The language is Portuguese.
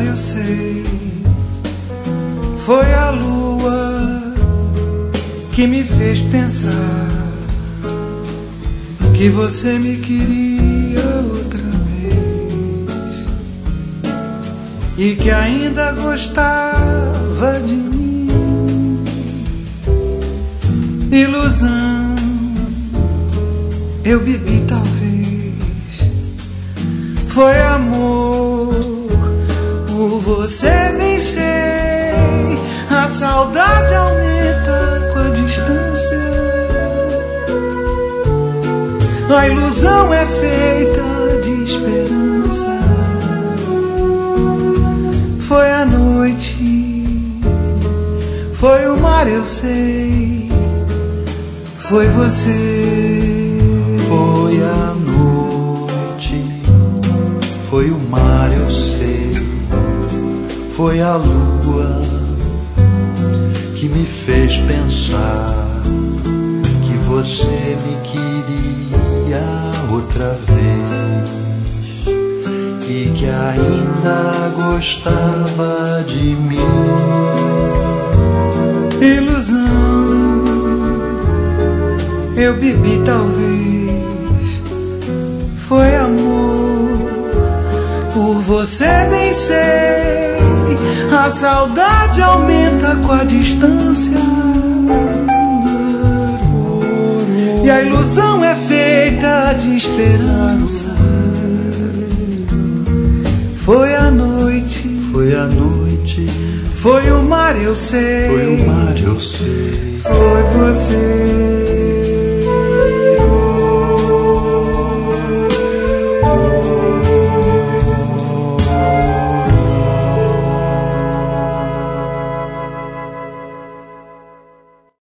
mar, eu sei. Foi a lua que me fez pensar que você me queria outra vez e que ainda gostava de mim. Ilusão, eu bebi talvez. Foi amor, por você bem sei. A saudade aumenta com a distância. A ilusão é feita de esperança. Foi a noite, foi o mar, eu sei. Foi você. Foi a noite, foi o mar, eu sei. Foi a lua que me fez pensar que você me queria outra vez e que ainda gostava de mim. Ilusão, eu bebi talvez. Foi amor, por você bem sei. A saudade aumenta com a distância e a ilusão é feita de esperança. Foi a noite, foi a noite, foi o mar, eu sei. Foi o mar, eu sei. Foi você.